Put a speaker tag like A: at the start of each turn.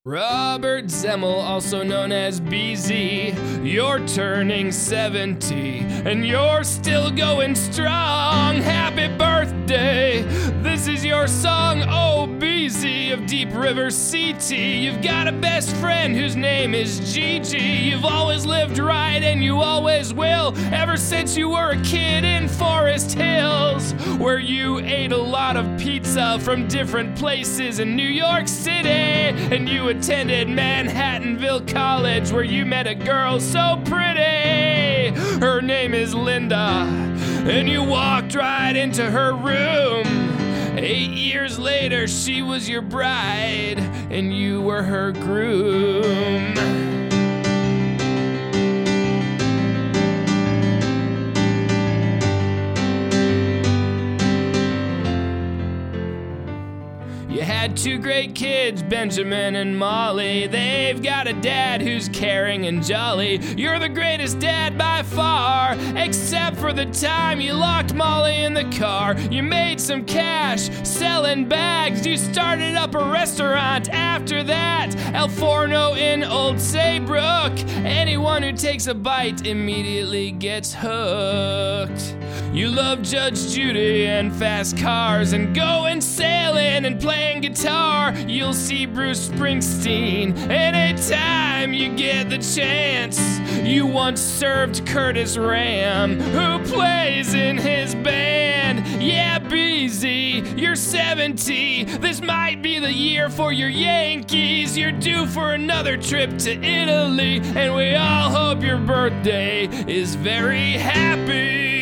A: Robert Zemmel, also known as BZ, you're turning 70 and you're still going strong. Happy birthday! This is your song, oh BZ of Deep River CT. You've got a best friend whose name is Gigi. You've always lived right and you always will, ever since you were a kid in Forest Hills, where you ate a lot of pizza from different places in New York City, and you attended Manhattanville College, where you met a girl so pretty. Her name is Linda, and you walked right into her room. 8 years later, she was your bride, and you were her groom. You had 2 great kids, Benjamin and Molly. They've got a dad who's caring and jolly. You're the greatest dad by far, except for the time you locked Molly in the car. You made some cash selling bags. You started up a restaurant after that, El Forno in Old Saybrook. Anyone who takes a bite immediately gets hooked. You love Judge Judy and fast cars and going sailing and playing guitar. You'll see Bruce Springsteen anytime you get the chance. You once served Curtis Ram, who plays in his band. Yeah, BZ, you're 70. This might be the year for your Yankees. You're due for another trip to Italy, and we all hope your birthday is very happy.